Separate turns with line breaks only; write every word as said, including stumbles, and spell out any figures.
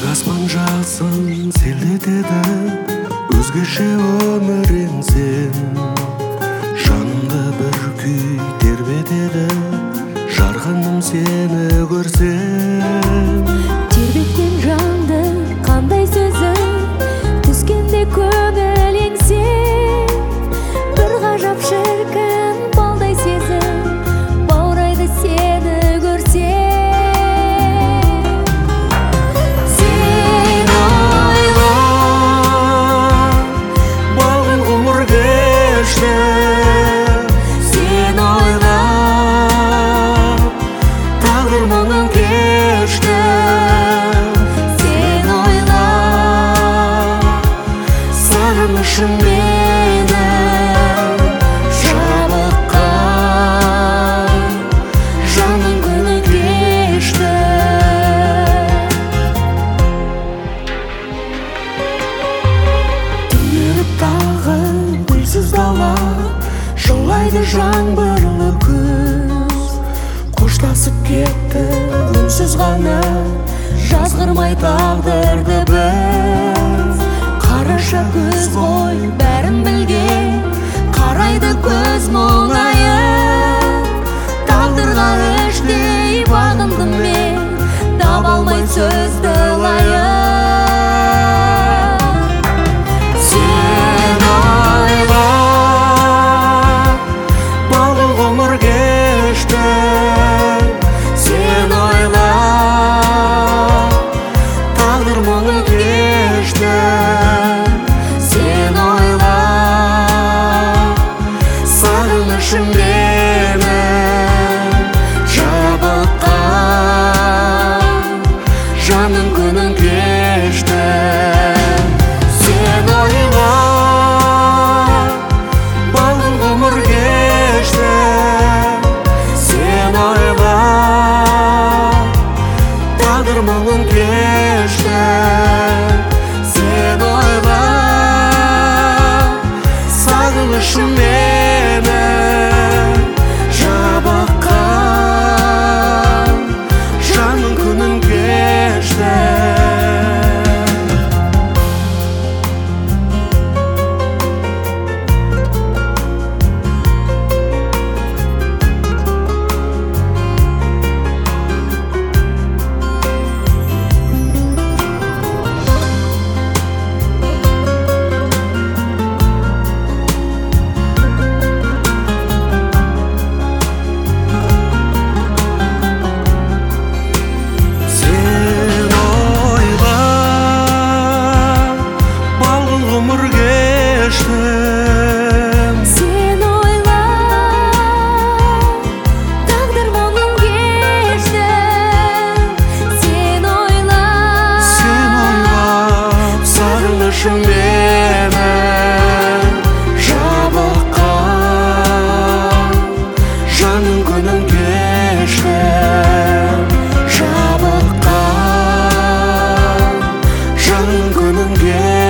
аспан жасын селдетеді, өзгеше өмірің сен. Жанымды бір күй тербетеді, жарқыным сені көрсем.
Тербеткен жанды қандай сөзің, түскенде көңіл еңсем. Бір ғажап шіркін балдай сезім, баурайды сені көрсем.
Сен ойла, балғын ғұмыр кешті. Сен ойла, тағдыр мұңын кешті. Сен ойла, сағынышым мені жабыққан, жанның күні кешті. Түнеріп тағы гүлсіз дала, жаулайды жаңбырлы күз. Қоштасып кетті үнсіз ғана, жазғырмай тағдырды біз. Қараша көз ғой бәрін білген, қарайды көз мұңайып. Тағдырға іштей бағындым мен, таба алмай сөзді лайық. Сен ойла, балғын ғұмыр кешті. Сен ойла, тағдыр мұңын кешті. Сен ойла, сағынышым мені жабыққан, жанның күнін кешті. Сен ойла, балғын ғұмыр кешті. Сен ойла, тағдыр мұңын кешті. Сен ойла, сағынышым мені жабыққан, жанның күнін кешті.
Сен ойла, тағдыр мұңын кешті. Сен ойла,
Сен ойла, сағынышым мені жабыққан, жанның күнін кешті. Жабыққан, жанның күнін кешті.